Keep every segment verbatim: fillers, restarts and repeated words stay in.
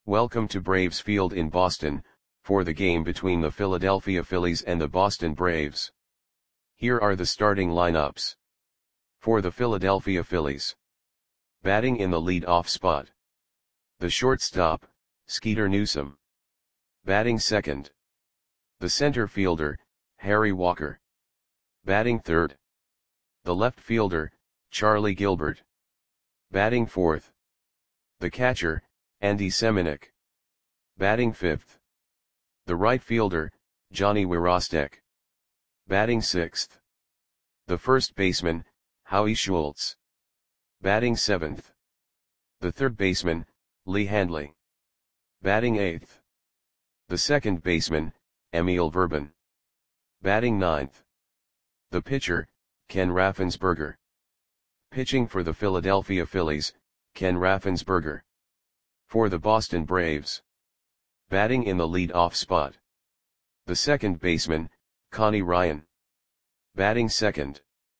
Welcome to Braves Field in Boston, for the game between the Philadelphia Phillies and the Boston Braves. Here are the starting lineups. For the Philadelphia Phillies. Batting in the lead-off spot. The shortstop, Skeeter Newsom. Batting second. The center fielder, Harry Walker. Batting third. The left fielder, Charlie Gilbert. Batting fourth. The catcher, Andy Semenuk. Batting fifth. The right fielder, Johnny Wirostek. Batting sixth. The first baseman, Howie Schultz. Batting seventh. The third baseman, Lee Handley. Batting eighth. The second baseman, Emil Verban. Batting ninth. The pitcher, Ken Raffensperger. Pitching for the Philadelphia Phillies, Ken Raffensperger. For the Boston Braves. Batting in the lead-off spot. The second baseman, Connie Ryan. Batting second.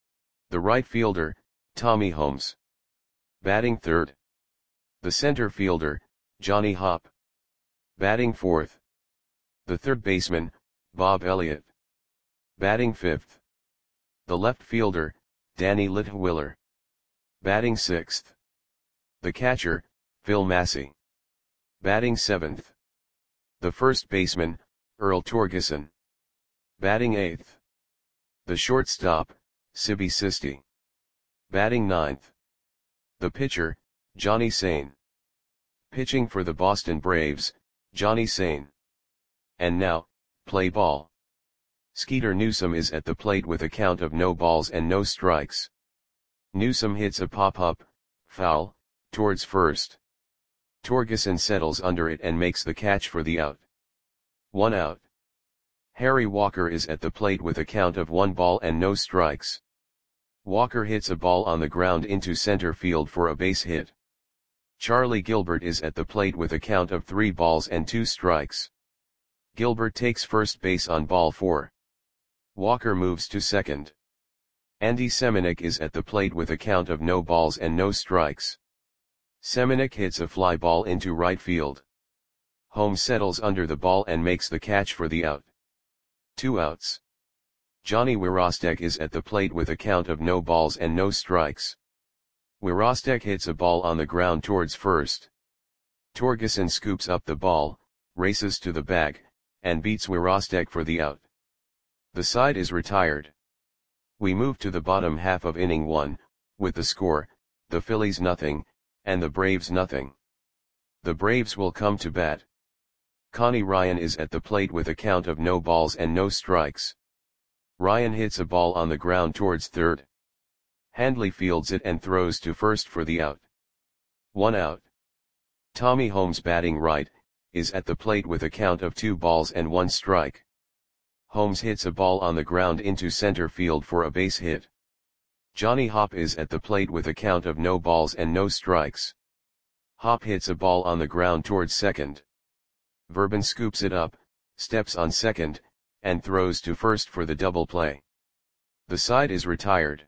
The right fielder, Tommy Holmes. Batting third. The center fielder, Johnny Hopp. Batting fourth. The third baseman, Bob Elliott. Batting fifth. The left fielder, Danny Litwiller. Batting sixth. The catcher, Phil Massey. Batting seventh. The first baseman, Earl Torgeson. Batting eighth. The shortstop, Sibby Sisti. Batting ninth. The pitcher, Johnny Sain. Pitching for the Boston Braves, Johnny Sain. And now, play ball. Skeeter Newsom is at the plate with a count of no balls and no strikes. Newsom hits a pop-up, foul, towards first. Torgeson settles under it and makes the catch for the out. One out. Harry Walker is at the plate with a count of one ball and no strikes. Walker hits a ball on the ground into center field for a base hit. Charlie Gilbert is at the plate with a count of three balls and two strikes. Gilbert takes first base on ball four. Walker moves to second. Andy Semenuk is at the plate with a count of no balls and no strikes. Semenuk hits a fly ball into right field. Holmes settles under the ball and makes the catch for the out. Two outs. Johnny Wirostek is at the plate with a count of no balls and no strikes. Wirostek hits a ball on the ground towards first. Torgeson scoops up the ball, races to the bag, and beats Wirostek for the out. The side is retired. We move to the bottom half of inning one, with the score, the Phillies nothing, and the Braves nothing. The Braves will come to bat. Connie Ryan is at the plate with a count of no balls and no strikes. Ryan hits a ball on the ground towards third. Handley fields it and throws to first for the out. One out. Tommy Holmes, batting right, is at the plate with a count of two balls and one strike. Holmes hits a ball on the ground into center field for a base hit. Johnny Hopp is at the plate with a count of no balls and no strikes. Hopp hits a ball on the ground towards second. Verban scoops it up, steps on second, and throws to first for the double play. The side is retired.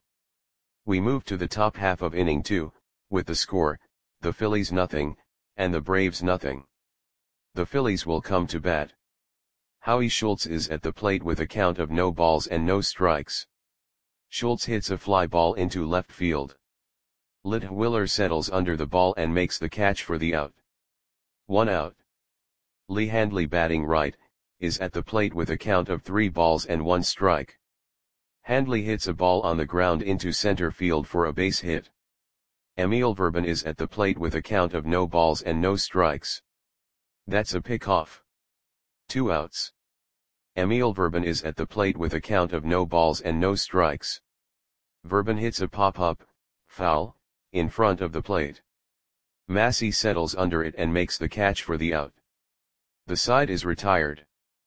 We move to the top half of inning two, with the score, the Phillies nothing, and the Braves nothing. The Phillies will come to bat. Howie Schultz is at the plate with a count of no balls and no strikes. Schultz hits a fly ball into left field. Litwiller settles under the ball and makes the catch for the out. One out. Lee Handley, batting right, is at the plate with a count of three balls and one strike. Handley hits a ball on the ground into center field for a base hit. Emil Verban is at the plate with a count of no balls and no strikes. That's a pickoff. Two outs. Emil Verban is at the plate with a count of no balls and no strikes. Verban hits a pop-up, foul, in front of the plate. Massey settles under it and makes the catch for the out. The side is retired.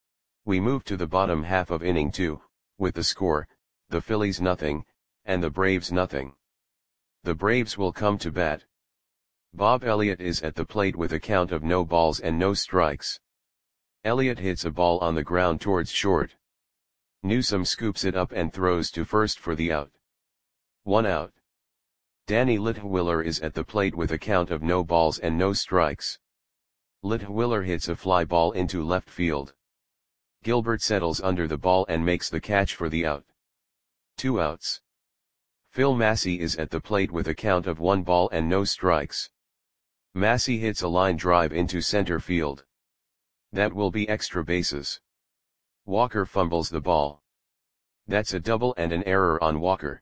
We move to the bottom half of inning two, with the score, the Phillies nothing, and the Braves nothing. The Braves will come to bat. Bob Elliott is at the plate with a count of no balls and no strikes. Elliott hits a ball on the ground towards short. Newsom scoops it up and throws to first for the out. One out. Danny Litwiller is at the plate with a count of no balls and no strikes. Litwiller hits a fly ball into left field. Gilbert settles under the ball and makes the catch for the out. Two outs. Phil Massey is at the plate with a count of one ball and no strikes. Massey hits a line drive into center field. That will be extra bases. Walker fumbles the ball. That's a double and an error on Walker.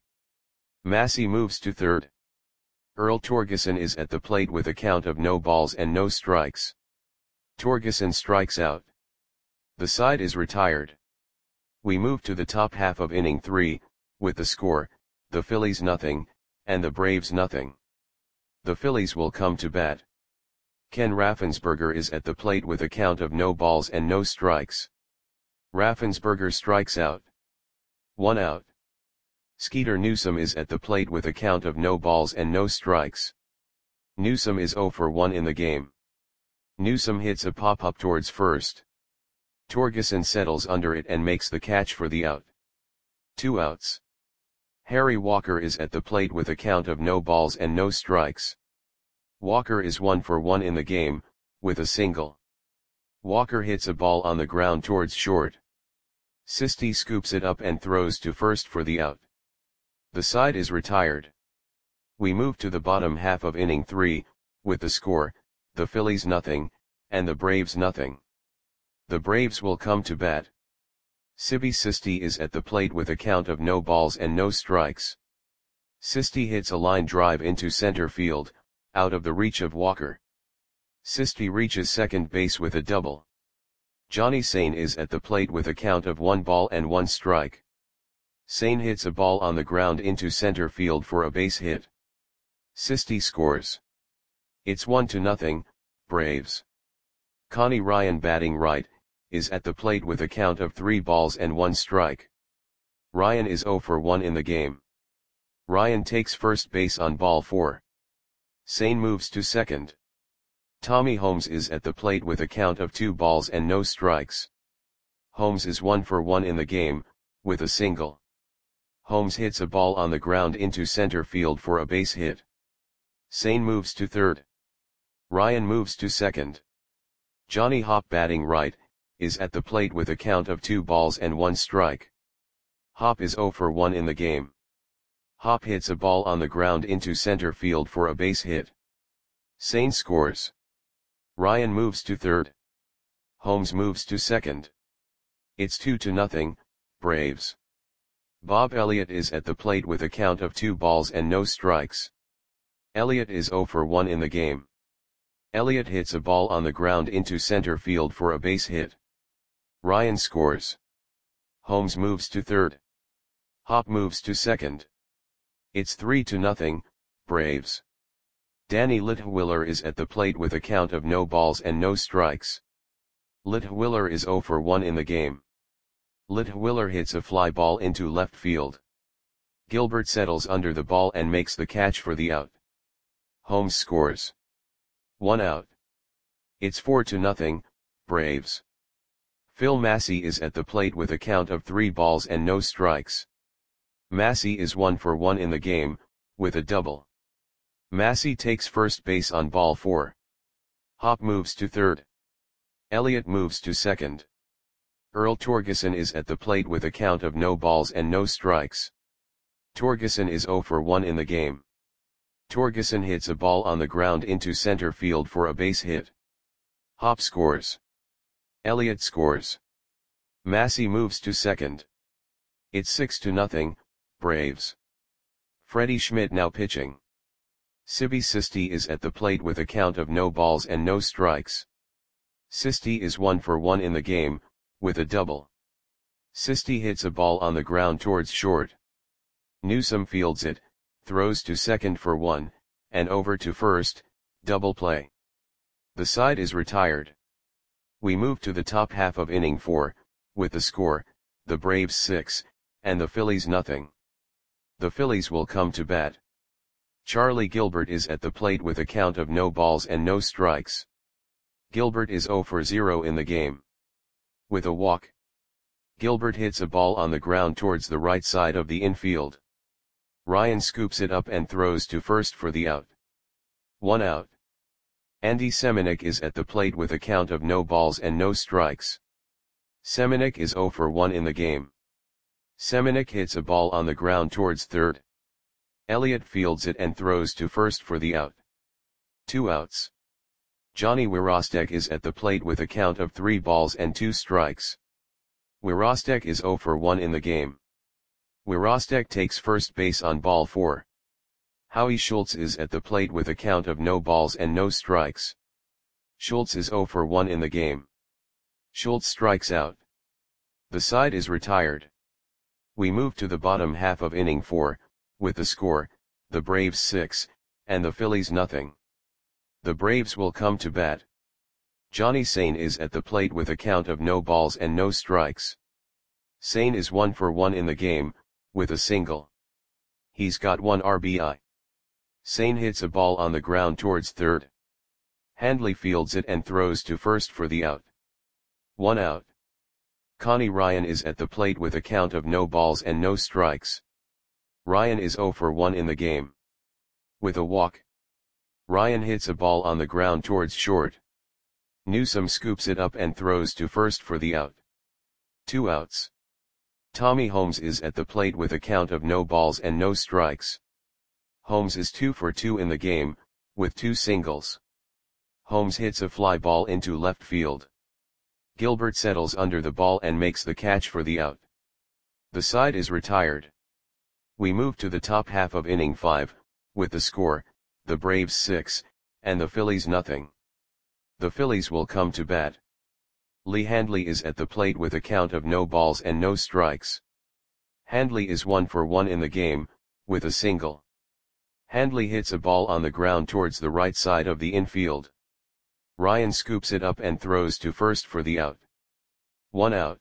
Massey moves to third. Earl Torgeson is at the plate with a count of no balls and no strikes. Torgeson strikes out. The side is retired. We move to the top half of inning three, with the score, the Phillies nothing, and the Braves nothing. The Phillies will come to bat. Ken Raffensperger is at the plate with a count of no balls and no strikes. Raffensperger strikes out. One out. Skeeter Newsome is at the plate with a count of no balls and no strikes. Newsome is oh for one in the game. Newsome hits a pop-up towards first. Torgeson settles under it and makes the catch for the out. Two outs. Harry Walker is at the plate with a count of no balls and no strikes. Walker is one for one in the game, with a single. Walker hits a ball on the ground towards short. Sisti scoops it up and throws to first for the out. The side is retired. We move to the bottom half of inning three, with the score, the Phillies nothing, and the Braves nothing. The Braves will come to bat. Sibi Sisti is at the plate with a count of no balls and no strikes. Sisti hits a line drive into center field, out of the reach of Walker. Sisti reaches second base with a double. Johnny Sain is at the plate with a count of one ball and one strike. Sain hits a ball on the ground into center field for a base hit. Sisti scores. It's one to nothing, Braves. Connie Ryan, batting right, is at the plate with a count of three balls and one strike. Ryan is oh for one in the game. Ryan takes first base on ball four. Sain moves to second. Tommy Holmes is at the plate with a count of two balls and no strikes. Holmes is one for one in the game, with a single. Holmes hits a ball on the ground into center field for a base hit. Sain moves to third. Ryan moves to second. Johnny Hopp, batting right, is at the plate with a count of two balls and one strike. Hopp is oh for one in the game. Hopp hits a ball on the ground into center field for a base hit. Sain scores. Ryan moves to third. Holmes moves to second. It's two to nothing, Braves. Bob Elliott is at the plate with a count of two balls and no strikes. Elliott is oh for one in the game. Elliott hits a ball on the ground into center field for a base hit. Ryan scores. Holmes moves to third. Hopp moves to second. It's three to nothing, Braves. Danny Litwiller is at the plate with a count of no balls and no strikes. Litwiller is oh for one in the game. Litwiller hits a fly ball into left field. Gilbert settles under the ball and makes the catch for the out. Holmes scores. One out. It's four to nothing, Braves. Phil Massey is at the plate with a count of three balls and no strikes. Massey is one for one in the game, with a double. Massey takes first base on ball four. Hopp moves to third. Elliott moves to second. Earl Torgeson is at the plate with a count of no balls and no strikes. Torgeson is oh for one in the game. Torgeson hits a ball on the ground into center field for a base hit. Hopp scores. Elliott scores. Massey moves to second. It's six to nothing, Braves. Freddie Schmidt now pitching. Sibi Sisti is at the plate with a count of no balls and no strikes. Sisti is one for one in the game, with a double. Sisti hits a ball on the ground towards short. Newsome fields it, throws to second for one, and over to first, double play. The side is retired. We move to the top half of inning four, with the score, the Braves six, and the Phillies nothing. The Phillies will come to bat. Charlie Gilbert is at the plate with a count of no balls and no strikes. Gilbert is oh for zero in the game. With a walk. Gilbert hits a ball on the ground towards the right side of the infield. Ryan scoops it up and throws to first for the out. One out. Andy Semenuk is at the plate with a count of no balls and no strikes. Semenuk is zero for one in the game. Semenuk hits a ball on the ground towards third. Elliott fields it and throws to first for the out. Two outs. Johnny Wirostek is at the plate with a count of three balls and two strikes. Wirostek is zero for one in the game. Wirostek takes first base on ball four. Howie Schultz is at the plate with a count of no balls and no strikes. Schultz is zero for one in the game. Schultz strikes out. The side is retired. We move to the bottom half of inning four, with the score, the Braves six, and the Phillies nothing. The Braves will come to bat. Johnny Sain is at the plate with a count of no balls and no strikes. Sain is one for one in the game, with a single. He's got one R B I. Sain hits a ball on the ground towards third. Handley fields it and throws to first for the out. One out. Connie Ryan is at the plate with a count of no balls and no strikes. Ryan is zero for one in the game. With a walk. Ryan hits a ball on the ground towards short. Newsome scoops it up and throws to first for the out. Two outs. Tommy Holmes is at the plate with a count of no balls and no strikes. Holmes is two for two in the game, with two singles. Holmes hits a fly ball into left field. Gilbert settles under the ball and makes the catch for the out. The side is retired. We move to the top half of inning five, with the score, the Braves six, and the Phillies nothing. The Phillies will come to bat. Lee Handley is at the plate with a count of no balls and no strikes. Handley is one for one in the game, with a single. Handley hits a ball on the ground towards the right side of the infield. Ryan scoops it up and throws to first for the out. One out.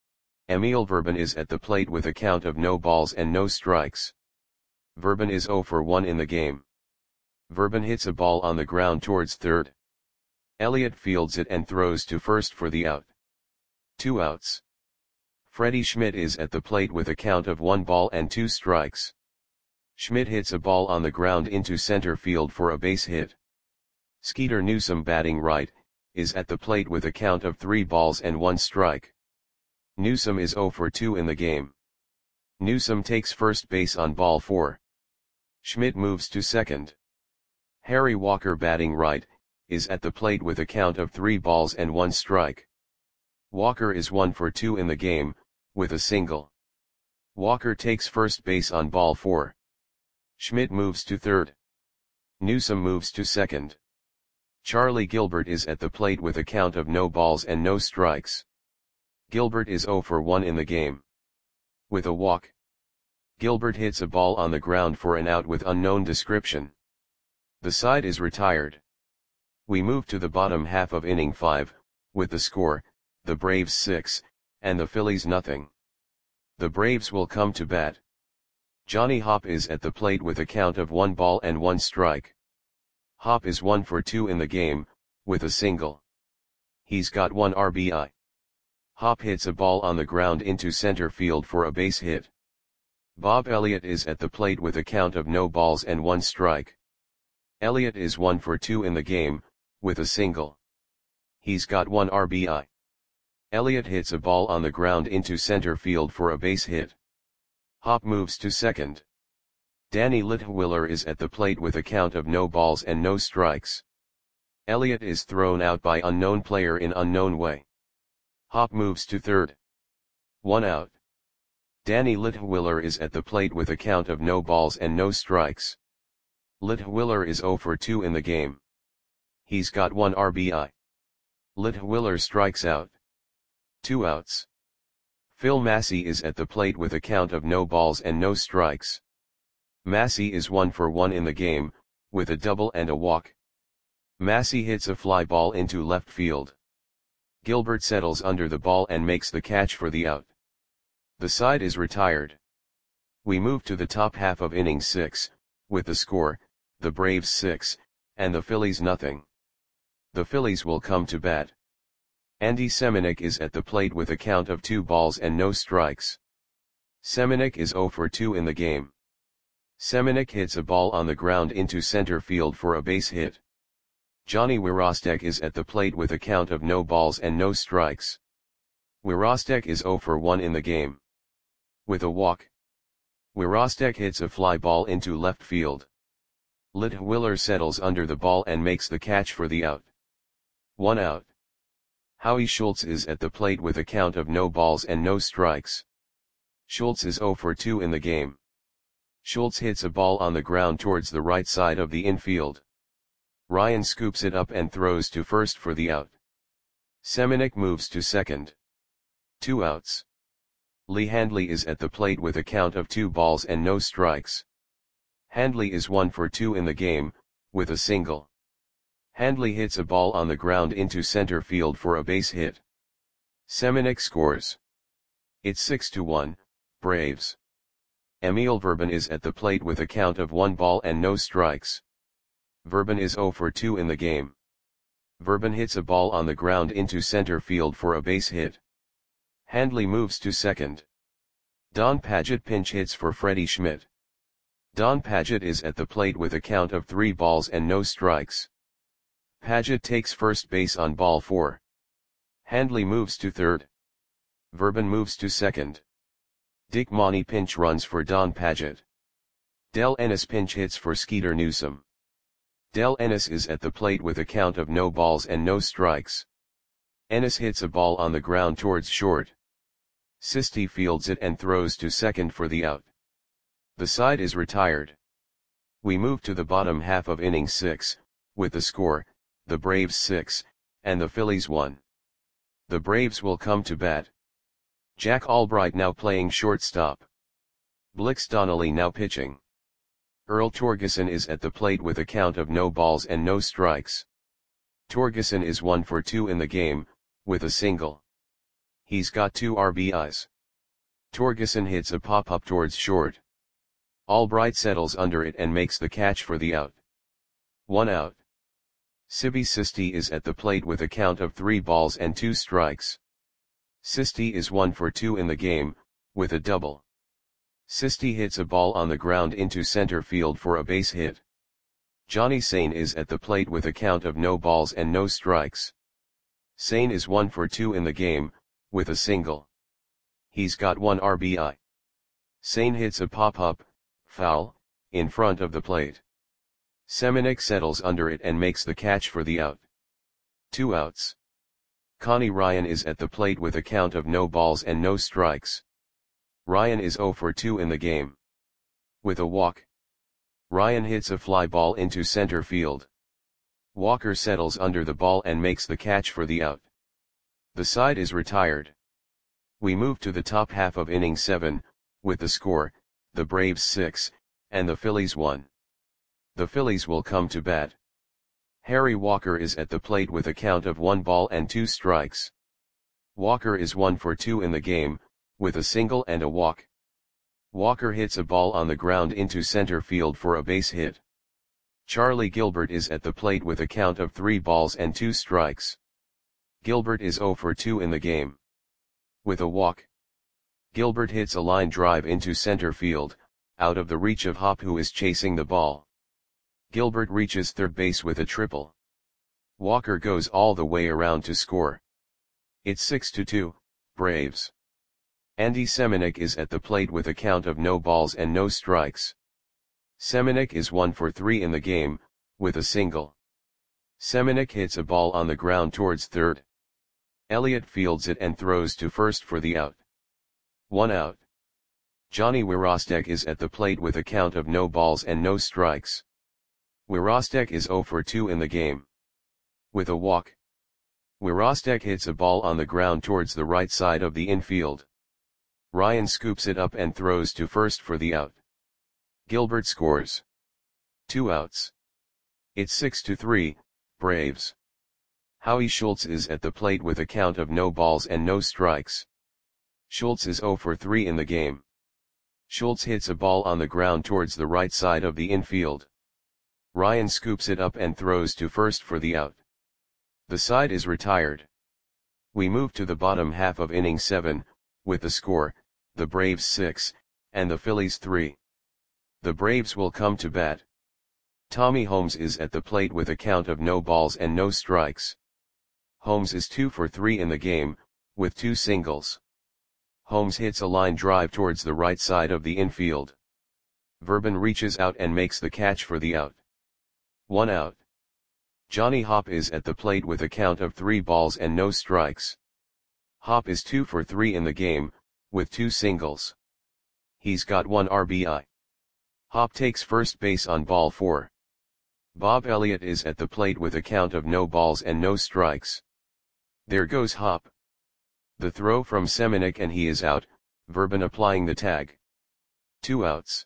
Emil Verban is at the plate with a count of no balls and no strikes. Verban is zero for one in the game. Verban hits a ball on the ground towards third. Elliott fields it and throws to first for the out. Two outs. Freddie Schmidt is at the plate with a count of one ball and two strikes. Schmidt hits a ball on the ground into center field for a base hit. Skeeter Newsome, batting right, is at the plate with a count of three balls and one strike. Newsome is zero for two in the game. Newsome takes first base on ball four. Schmidt moves to second. Harry Walker, batting right, is at the plate with a count of three balls and one strike. Walker is one for two in the game, with a single. Walker takes first base on ball four. Schmidt moves to third. Newsome moves to second. Charlie Gilbert is at the plate with a count of no balls and no strikes. Gilbert is zero for one in the game. With a walk. Gilbert hits a ball on the ground for an out with unknown description. The side is retired. We move to the bottom half of inning five, with the score, the Braves six, and the Phillies nothing. The Braves will come to bat. Johnny Hopp is at the plate with a count of one ball and one strike. Hopp is one for two in the game, with a single. He's got one R B I. Hopp hits a ball on the ground into center field for a base hit. Bob Elliott is at the plate with a count of no balls and one strike. Elliott is one for two in the game, with a single. He's got one R B I. Elliott hits a ball on the ground into center field for a base hit. Hopp moves to second. Danny Litwiller is at the plate with a count of no balls and no strikes. Elliott is thrown out by unknown player in unknown way. Hopp moves to third. One out. Danny Litwiller is at the plate with a count of no balls and no strikes. Litwiller is zero for two in the game. He's got one R B I. Litwiller strikes out. Two outs. Phil Massey is at the plate with a count of no balls and no strikes. Massey is one for one in the game, with a double and a walk. Massey hits a fly ball into left field. Gilbert settles under the ball and makes the catch for the out. The side is retired. We move to the top half of inning six, with the score, the Braves six, and the Phillies nothing. The Phillies will come to bat. Andy Semenuk is at the plate with a count of two balls and no strikes. Semenuk is zero for two in the game. Semenuk hits a ball on the ground into center field for a base hit. Johnny Wirostek is at the plate with a count of no balls and no strikes. Wirostek is zero for one in the game. With a walk, Wirostek hits a fly ball into left field. Litwiller settles under the ball and makes the catch for the out. One out. Howie Schultz is at the plate with a count of no balls and no strikes. Schultz is zero for two in the game. Schultz hits a ball on the ground towards the right side of the infield. Ryan scoops it up and throws to first for the out. Semenuk moves to second. Two outs. Lee Handley is at the plate with a count of two balls and no strikes. Handley is one for two in the game, with a single. Handley hits a ball on the ground into center field for a base hit. Semenuk scores. It's six to one, Braves. Emil Verban is at the plate with a count of one ball and no strikes. Verban is zero for two in the game. Verban hits a ball on the ground into center field for a base hit. Handley moves to second. Don Padgett pinch hits for Freddie Schmidt. Don Padgett is at the plate with a count of three balls and no strikes. Padgett takes first base on ball four. Handley moves to third. Verban moves to second. Dick Monty pinch runs for Don Padgett. Del Ennis pinch hits for Skeeter Newsom. Del Ennis is at the plate with a count of no balls and no strikes. Ennis hits a ball on the ground towards short. Sisti fields it and throws to second for the out. The side is retired. We move to the bottom half of inning six, with the score, the Braves six, and the Phillies one. The Braves will come to bat. Jack Albright now playing shortstop. Blix Donnelly now pitching. Earl Torgeson is at the plate with a count of no balls and no strikes. Torgeson is one for two in the game, with a single. He's got two R B Is. Torgeson hits a pop-up towards short. Albright settles under it and makes the catch for the out. One out. Sibi Sisti is at the plate with a count of three balls and two strikes. Sisti is one for two in the game, with a double. Sisti hits a ball on the ground into center field for a base hit. Johnny Sain is at the plate with a count of no balls and no strikes. Sain is one for two in the game, with a single. He's got one R B I. Sain hits a pop-up, foul, in front of the plate. Semenuk settles under it and makes the catch for the out. Two outs. Connie Ryan is at the plate with a count of no balls and no strikes. Ryan is zero for two in the game. With a walk, Ryan hits a fly ball into center field. Walker settles under the ball and makes the catch for the out. The side is retired. We move to the top half of inning seven, with the score, the Braves six, and the Phillies one. The Phillies will come to bat. Harry Walker is at the plate with a count of one ball and two strikes. Walker is one for two in the game, with a single and a walk. Walker hits a ball on the ground into center field for a base hit. Charlie Gilbert is at the plate with a count of three balls and two strikes. Gilbert is zero for two in the game. With a walk, Gilbert hits a line drive into center field, out of the reach of Hop, who is chasing the ball. Gilbert reaches third base with a triple. Walker goes all the way around to score. It's six to two, Braves. Andy Semenuk is at the plate with a count of no balls and no strikes. Semenuk is one for three in the game, with a single. Semenuk hits a ball on the ground towards third. Elliott fields it and throws to first for the out. One out. Johnny Wirostek is at the plate with a count of no balls and no strikes. Wirostek is zero for two in the game. With a walk, Wirostek hits a ball on the ground towards the right side of the infield. Ryan scoops it up and throws to first for the out. Gilbert scores. Two outs. It's six to three, Braves. Howie Schultz is at the plate with a count of no balls and no strikes. Schultz is zero for three in the game. Schultz hits a ball on the ground towards the right side of the infield. Ryan scoops it up and throws to first for the out. The side is retired. We move to the bottom half of inning seven, with the score, the Braves six, and the Phillies three. The Braves will come to bat. Tommy Holmes is at the plate with a count of no balls and no strikes. Holmes is two for three in the game, with two singles. Holmes hits a line drive towards the right side of the infield. Verban reaches out and makes the catch for the out. One out. Johnny Hoppe is at the plate with a count of three balls and no strikes. Hoppe is two for three in the game, with two singles. He's got one R B I. Hoppe takes first base on ball four. Bob Elliott is at the plate with a count of no balls and no strikes. There goes Hoppe. The throw from Semenuk and he is out, Verban applying the tag. Two outs.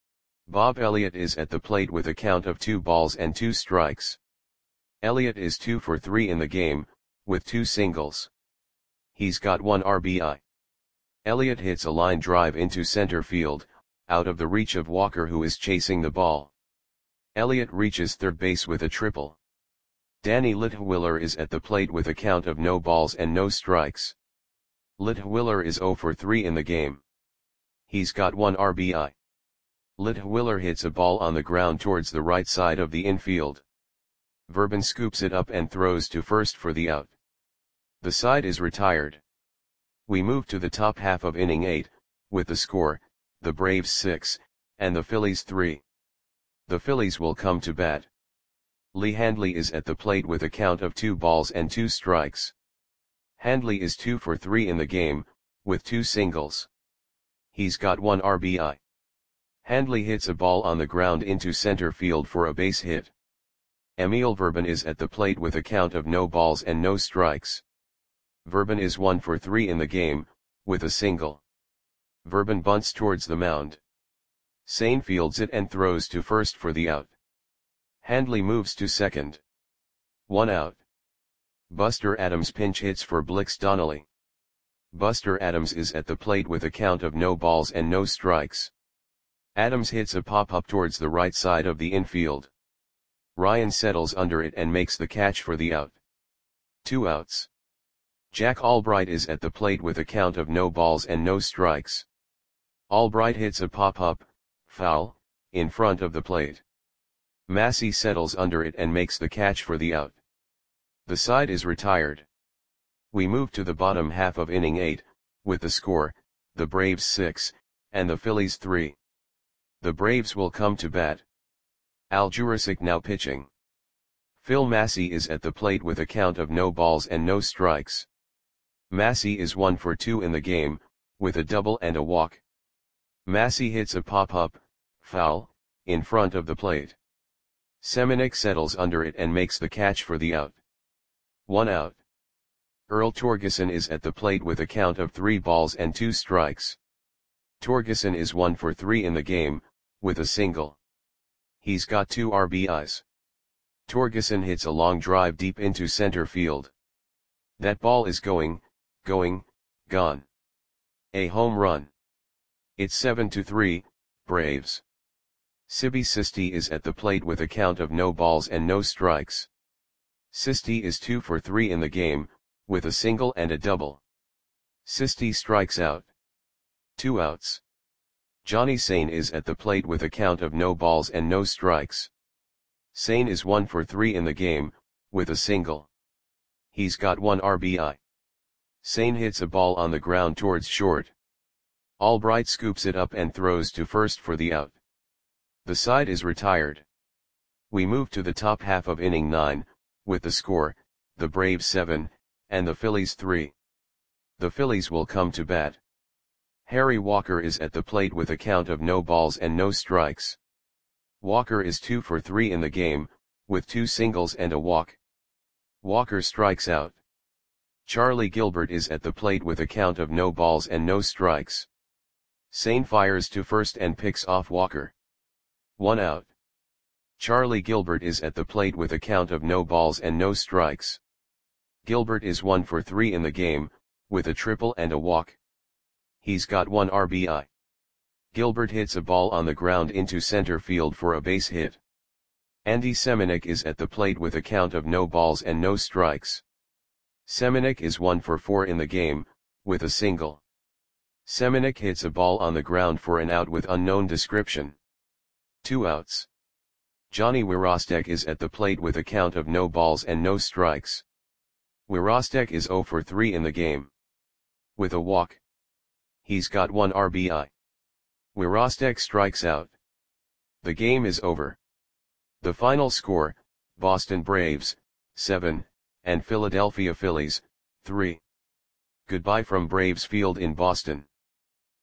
Bob Elliott is at the plate with a count of two balls and two strikes. Elliott is two for three in the game, with two singles. He's got one R B I. Elliott hits a line drive into center field, out of the reach of Walker who is chasing the ball. Elliott reaches third base with a triple. Danny Litwiller is at the plate with a count of no balls and no strikes. Litwiller is zero for three in the game. He's got one R B I. Litwiller hits a ball on the ground towards the right side of the infield. Verban scoops it up and throws to first for the out. The side is retired. We move to the top half of inning eight, with the score, the Braves six, and the Phillies three. The Phillies will come to bat. Lee Handley is at the plate with a count of two balls and two strikes. Handley is two for three in the game, with two singles. He's got one R B I. Handley hits a ball on the ground into center field for a base hit. Emil Verban is at the plate with a count of no balls and no strikes. Verban is one for three in the game, with a single. Verban bunts towards the mound. Sane fields it and throws to first for the out. Handley moves to second. One out. Buster Adams pinch hits for Blix Donnelly. Buster Adams is at the plate with a count of no balls and no strikes. Adams hits a pop-up towards the right side of the infield. Ryan settles under it and makes the catch for the out. Two outs. Jack Albright is at the plate with a count of no balls and no strikes. Albright hits a pop-up, foul, in front of the plate. Massey settles under it and makes the catch for the out. The side is retired. We move to the bottom half of inning eight, with the score, the Braves six, and the Phillies three. The Braves will come to bat. Al Jurasik now pitching. Phil Massey is at the plate with a count of no balls and no strikes. Massey is one for two in the game, with a double and a walk. Massey hits a pop-up, foul, in front of the plate. Semenuk settles under it and makes the catch for the out. One out. Earl Torgeson is at the plate with a count of three balls and two strikes. Torgeson is one for three in the game, with a single. He's got two R B Is. Torgeson hits a long drive deep into center field. That ball is going, going, gone. A home run. It's seven to three, Braves. Sibi Sisti is at the plate with a count of no balls and no strikes. Sisti is two for three in the game, with a single and a double. Sisti strikes out. Two outs. Johnny Sane is at the plate with a count of no balls and no strikes. Sane is one for three in the game, with a single. He's got one R B I. Sane hits a ball on the ground towards short. Albright scoops it up and throws to first for the out. The side is retired. We move to the top half of inning nine, with the score, the Braves seven, and the Phillies three. The Phillies will come to bat. Harry Walker is at the plate with a count of no balls and no strikes. Walker is two for three in the game, with two singles and a walk. Walker strikes out. Charlie Gilbert is at the plate with a count of no balls and no strikes. Sane fires to first and picks off Walker. One out. Charlie Gilbert is at the plate with a count of no balls and no strikes. Gilbert is one for three in the game, with a triple and a walk. He's got one R B I. Gilbert hits a ball on the ground into center field for a base hit. Andy Semenuk is at the plate with a count of no balls and no strikes. Semenuk is one for four in the game, with a single. Semenuk hits a ball on the ground for an out with unknown description. Two outs. Johnny Wirostek is at the plate with a count of no balls and no strikes. Wirostek is zero for three in the game. With a walk. He's got one R B I. Wirostek strikes out. The game is over. The final score, Boston Braves, seven, and Philadelphia Phillies, three. Goodbye from Braves Field in Boston.